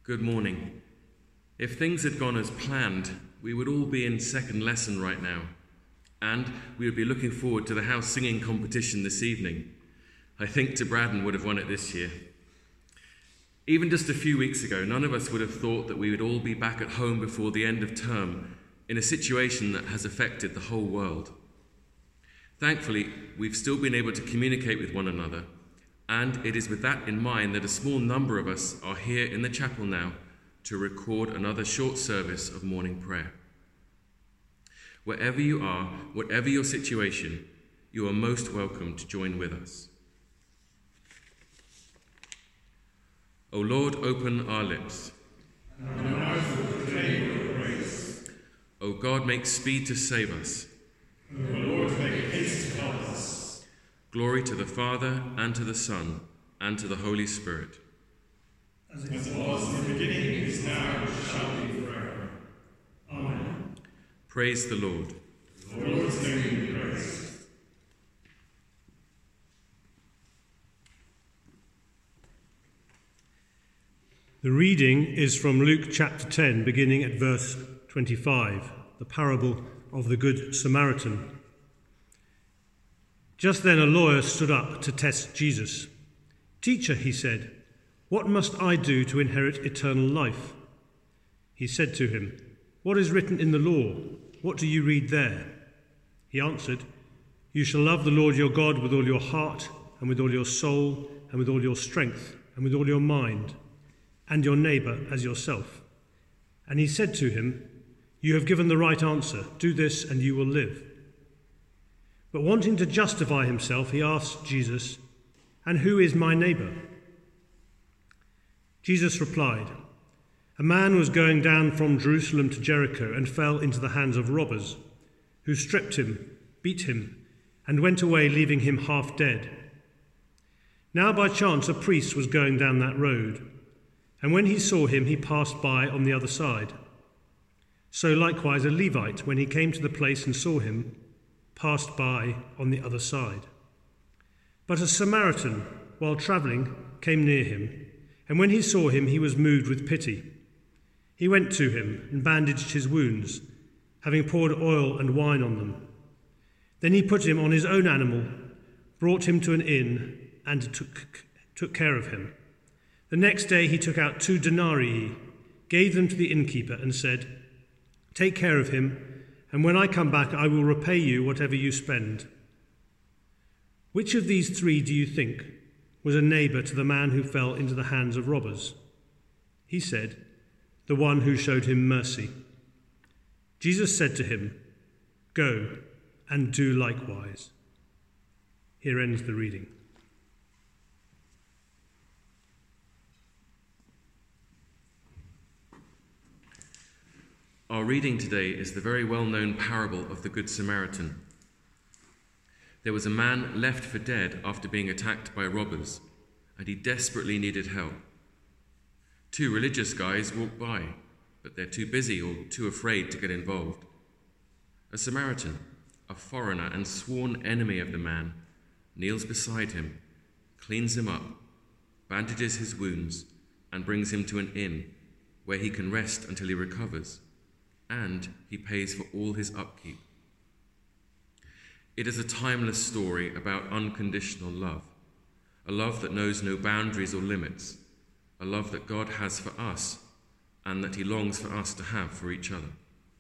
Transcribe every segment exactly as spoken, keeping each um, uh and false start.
Good morning. If things had gone as planned, we would all be in second lesson right now, and we would be looking forward to the house singing competition this evening. I think to Braddon would have won it this year. Even just a few weeks ago, none of us would have thought that we would all be back at home before the end of term in a situation that has affected the whole world. Thankfully, we've still been able to communicate with one another, and it is with that in mind that a small number of us are here in the chapel now to record another short service of morning prayer. Wherever you are, whatever your situation, you are most welcome to join with us. O Lord, open our lips. And our mouth will proclaim your praise. O God, make speed to save us. O Lord, make haste to help us. Glory to the Father, and to the Son, and to the Holy Spirit. As it was in the beginning, is now, and shall be forever. Amen. Praise the Lord. The Lord's name be praised. The reading is from Luke chapter ten, beginning at verse twenty-five, the parable of the Good Samaritan. Just then a lawyer stood up to test Jesus. "Teacher," he said, "what must I do to inherit eternal life?" He said to him, "What is written in the law? What do you read there?" He answered, "You shall love the Lord your God with all your heart, and with all your soul, and with all your strength, and with all your mind, and your neighbour as yourself." And he said to him, "You have given the right answer. Do this and you will live." But wanting to justify himself, he asked Jesus, "And who is my neighbour?" Jesus replied, "A man was going down from Jerusalem to Jericho and fell into the hands of robbers, who stripped him, beat him, and went away, leaving him half dead. Now by chance a priest was going down that road, and when he saw him, he passed by on the other side. So likewise a Levite, when he came to the place and saw him, passed by on the other side. But a Samaritan, while travelling, came near him, and when he saw him, he was moved with pity. He went to him and bandaged his wounds, having poured oil and wine on them. Then he put him on his own animal, brought him to an inn, and took, took care of him. The next day he took out two denarii, gave them to the innkeeper, and said, 'Take care of him, and when I come back I will repay you whatever you spend.' Which of these three do you think was a neighbour to the man who fell into the hands of robbers?" He said, "The one who showed him mercy." Jesus said to him, "Go and do likewise." Here ends the reading. Our reading today is the very well-known parable of the Good Samaritan. There was a man left for dead after being attacked by robbers, and he desperately needed help. Two religious guys walk by, but they're too busy or too afraid to get involved. A Samaritan, a foreigner and sworn enemy of the man, kneels beside him, cleans him up, bandages his wounds, and brings him to an inn where he can rest until he recovers, and he pays for all his upkeep. It is a timeless story about unconditional love, a love that knows no boundaries or limits, a love that God has for us and that he longs for us to have for each other.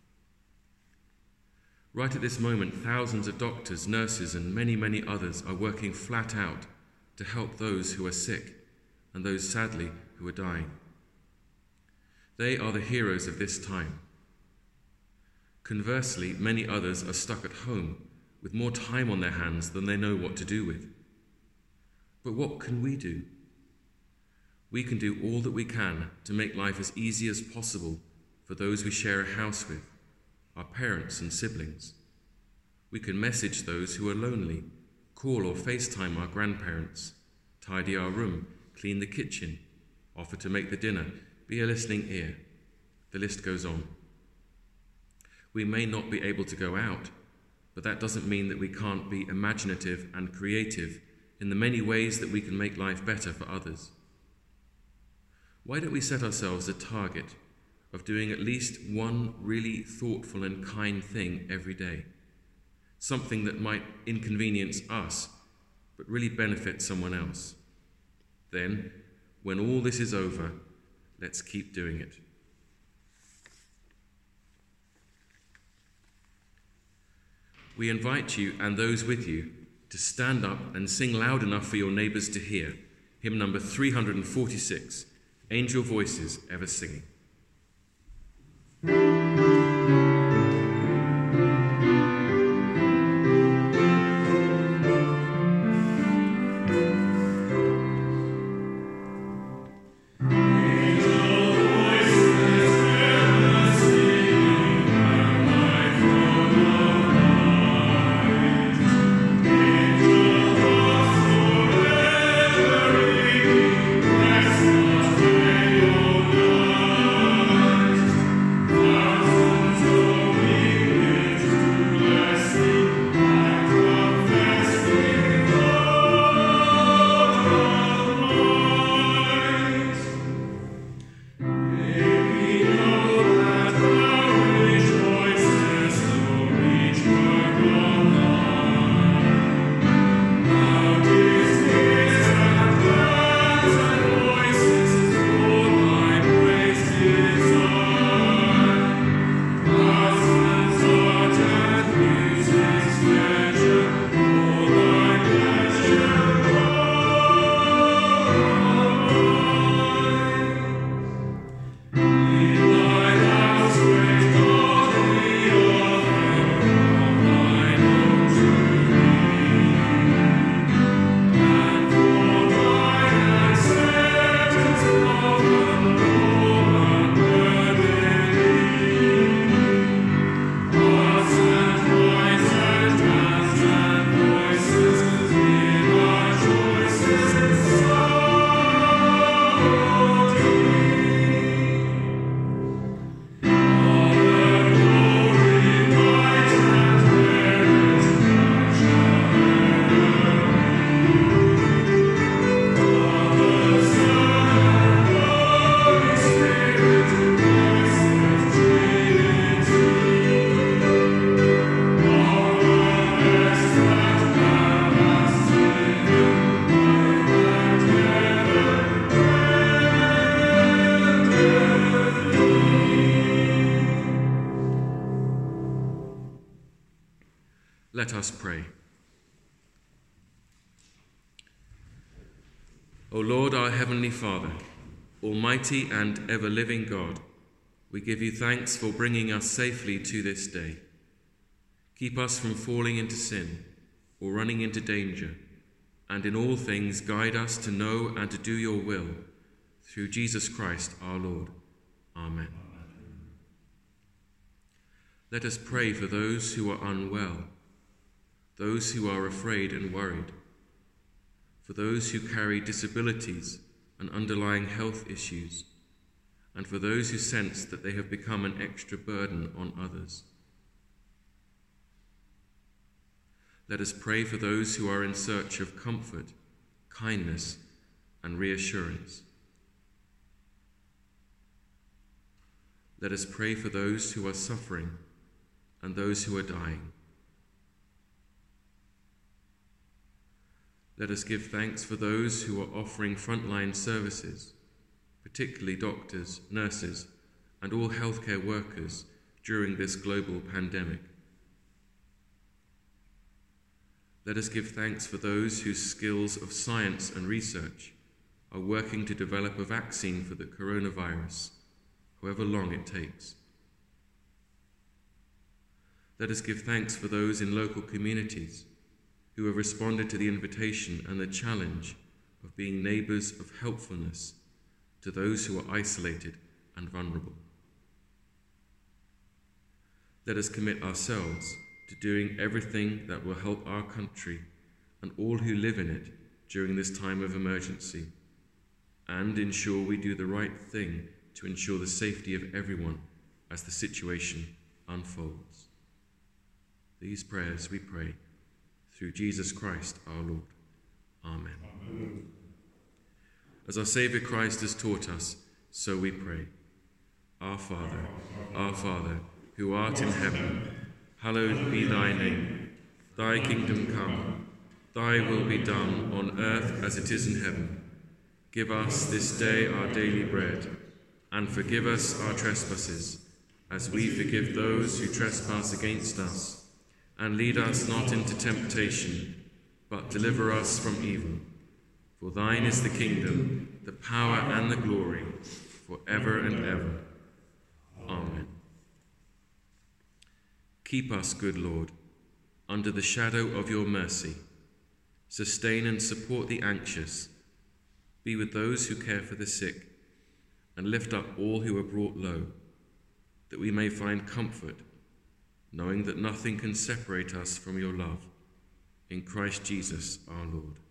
Right at this moment, thousands of doctors, nurses, and many, many others are working flat out to help those who are sick and those, sadly, who are dying. They are the heroes of this time. Conversely, many others are stuck at home with more time on their hands than they know what to do with. But what can we do? We can do all that we can to make life as easy as possible for those we share a house with, our parents and siblings. We can message those who are lonely, call or FaceTime our grandparents, tidy our room, clean the kitchen, offer to make the dinner, be a listening ear. The list goes on. We may not be able to go out, but that doesn't mean that we can't be imaginative and creative in the many ways that we can make life better for others. Why don't we set ourselves a target of doing at least one really thoughtful and kind thing every day? Something that might inconvenience us, but really benefit someone else. Then, when all this is over, let's keep doing it. We invite you and those with you to stand up and sing loud enough for your neighbours to hear. Hymn number three hundred forty-six, Angel Voices Ever Singing. Let us pray. O Lord, our heavenly Father, almighty and ever-living God, we give you thanks for bringing us safely to this day. Keep us from falling into sin or running into danger, and in all things guide us to know and to do your will, through Jesus Christ our Lord. Amen. Let us pray for those who are unwell, those who are afraid and worried, for those who carry disabilities and underlying health issues, and for those who sense that they have become an extra burden on others. Let us pray for those who are in search of comfort, kindness, and reassurance. Let us pray for those who are suffering and those who are dying. Let us give thanks for those who are offering frontline services, particularly doctors, nurses, and all healthcare workers during this global pandemic. Let us give thanks for those whose skills of science and research are working to develop a vaccine for the coronavirus, however long it takes. Let us give thanks for those in local communities who have responded to the invitation and the challenge of being neighbours of helpfulness to those who are isolated and vulnerable. Let us commit ourselves to doing everything that will help our country and all who live in it during this time of emergency, and ensure we do the right thing to ensure the safety of everyone as the situation unfolds. These prayers we pray through Jesus Christ our Lord. Amen. Amen. As our Saviour Christ has taught us, So we pray. Our Father, our Father, who art in heaven, hallowed be thy name. Thy kingdom come, thy will be done on earth as it is in heaven. Give us this day our daily bread, and forgive us our trespasses, as we forgive those who trespass against us. And lead us not into temptation, but deliver us from evil. For thine is the kingdom, the power and the glory, for ever and ever. Amen. Keep us, good Lord, under the shadow of your mercy. Sustain and support the anxious. Be with those who care for the sick, and lift up all who are brought low, that we may find comfort, knowing that nothing can separate us from your love. In Christ Jesus our Lord.